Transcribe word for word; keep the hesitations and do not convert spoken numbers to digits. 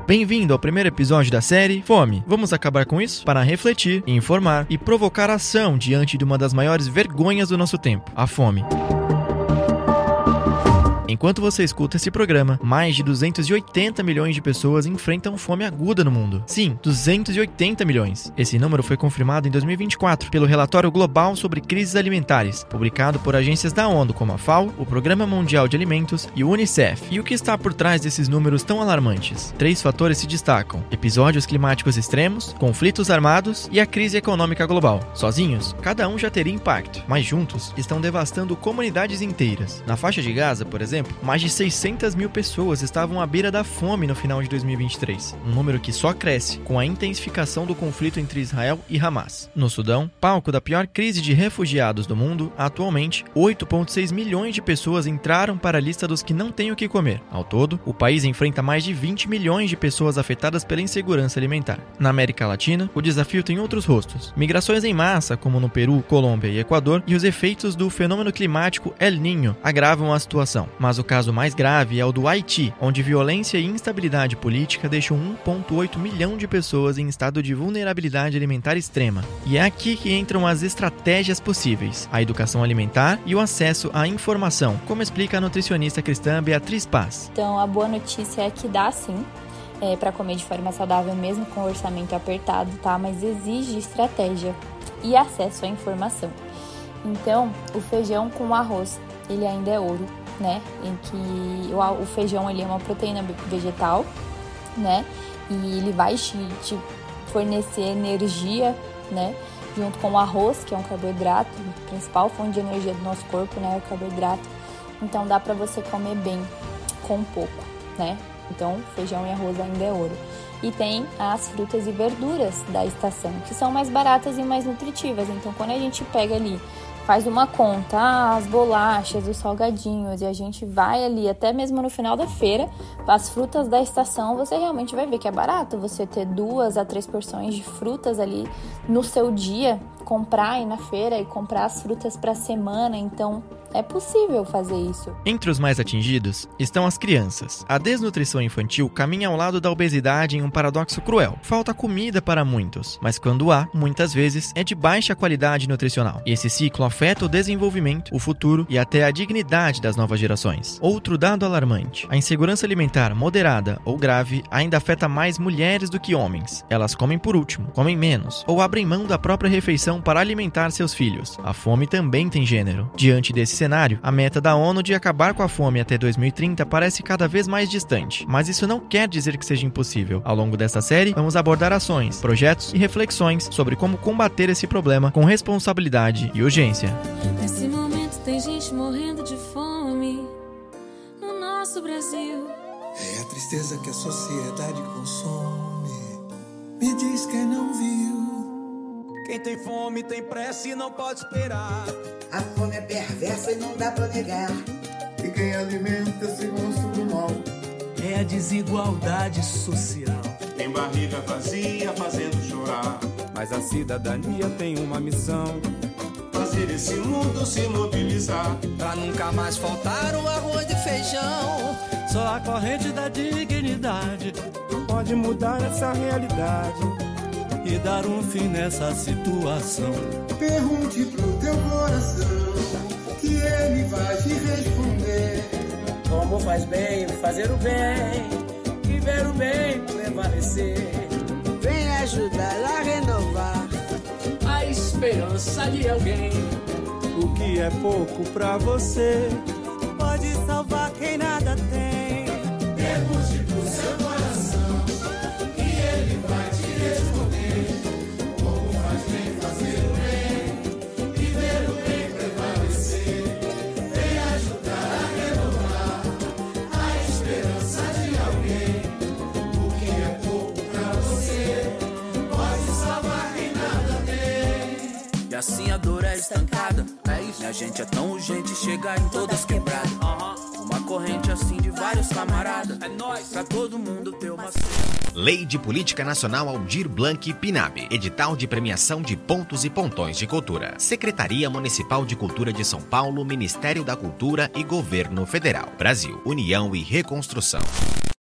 Bem-vindo ao primeiro episódio da série Fome. Vamos acabar com isso? Para refletir, informar e provocar ação diante de uma das maiores vergonhas do nosso tempo, a fome. Enquanto você escuta esse programa, mais de duzentos e oitenta milhões de pessoas enfrentam fome aguda no mundo. Sim, duzentos e oitenta milhões. Esse número foi confirmado em dois mil e vinte e quatro pelo Relatório Global sobre Crises Alimentares, publicado por agências da ONU como a FAO, o Programa Mundial de Alimentos e o Unicef. E o que está por trás desses números tão alarmantes? Três fatores se destacam: episódios climáticos extremos, conflitos armados e a crise econômica global. Sozinhos, cada um já teria impacto, mas juntos estão devastando comunidades inteiras. Na faixa de Gaza, por exemplo, mais de seiscentas mil pessoas estavam à beira da fome no final de dois mil e vinte e três, um número que só cresce com a intensificação do conflito entre Israel e Hamas. No Sudão, palco da pior crise de refugiados do mundo, atualmente, oito vírgula seis milhões de pessoas entraram para a lista dos que não têm o que comer. Ao todo, o país enfrenta mais de vinte milhões de pessoas afetadas pela insegurança alimentar. Na América Latina, o desafio tem outros rostos: migrações em massa, como no Peru, Colômbia e Equador, e os efeitos do fenômeno climático El Niño agravam a situação. Mas o caso mais grave é o do Haiti, onde violência e instabilidade política deixam um vírgula oito milhão de pessoas em estado de vulnerabilidade alimentar extrema. E é aqui que entram as estratégias possíveis: a educação alimentar e o acesso à informação, como explica a nutricionista cristã Beatriz Paz. Então, a boa notícia é que dá sim é, para comer de forma saudável, mesmo com o orçamento apertado, tá? Mas exige estratégia e acesso à informação. Então, o feijão com arroz, ele ainda é ouro, né? Em que o, o feijão ele é uma proteína vegetal, né? E ele vai te, te fornecer energia, né? Junto com o arroz, que é um carboidrato, a principal fonte de energia do nosso corpo, né? É o carboidrato. Então dá para você comer bem com pouco, né? Então feijão e arroz ainda é ouro. E tem as frutas e verduras da estação, que são mais baratas e mais nutritivas. Então quando a gente pega ali, faz uma conta, ah, as bolachas, os salgadinhos, e a gente vai ali, até mesmo no final da feira, as frutas da estação, você realmente vai ver que é barato você ter duas a três porções de frutas ali no seu dia, comprar aí na feira e comprar as frutas para a semana. Então é possível fazer isso. Entre os mais atingidos estão as crianças. A desnutrição infantil caminha ao lado da obesidade em um paradoxo cruel. Falta comida para muitos, mas quando há, muitas vezes, é de baixa qualidade nutricional. E esse ciclo afeta o desenvolvimento, o futuro e até a dignidade das novas gerações. Outro dado alarmante: a insegurança alimentar moderada ou grave ainda afeta mais mulheres do que homens. Elas comem por último, comem menos, ou abrem mão da própria refeição para alimentar seus filhos. A fome também tem gênero. Diante desse cenário, a meta da ONU de acabar com a fome até dois mil e trinta parece cada vez mais distante, mas isso não quer dizer que seja impossível. Ao longo desta série, vamos abordar ações, projetos e reflexões sobre como combater esse problema com responsabilidade e urgência. Nesse momento tem gente morrendo de fome no nosso Brasil. É a tristeza que a sociedade consome. Me diz quem não viu. Quem tem fome tem pressa e não pode esperar. A fome é perversa e não dá pra negar. E quem alimenta esse monstro do mal é a desigualdade social. Tem barriga vazia fazendo chorar. Mas a cidadania tem uma missão: fazer esse mundo se mobilizar. Pra nunca mais faltar um arroz e feijão. Só a corrente da dignidade pode mudar essa realidade e dar um fim nessa situação. Pergunte pro teu coração, que ele vai te responder. Como faz bem fazer o bem e ver o bem prevalecer. Vem ajudar a renovar a esperança de alguém. O que é pouco pra você pode salvar quem nada tem. Pergunte pro seu coração, que ele vai te responder. Como faz bem fazer o bem e ver o bem prevalecer. Vem ajudar a renovar a esperança de alguém. O que é pouco pra você pode salvar quem nada tem. E assim a dor é estancada. É isso. E a gente é tão urgente, chegar em todas quebradas. Uhum. Uma corrente assim de vários camaradas. É nóis. Pra todo mundo ter uma... Lei de Política Nacional Aldir Blanc Pinab. Edital de premiação de pontos e pontões de cultura. Secretaria Municipal de Cultura de São Paulo, Ministério da Cultura e Governo Federal. Brasil, União e Reconstrução.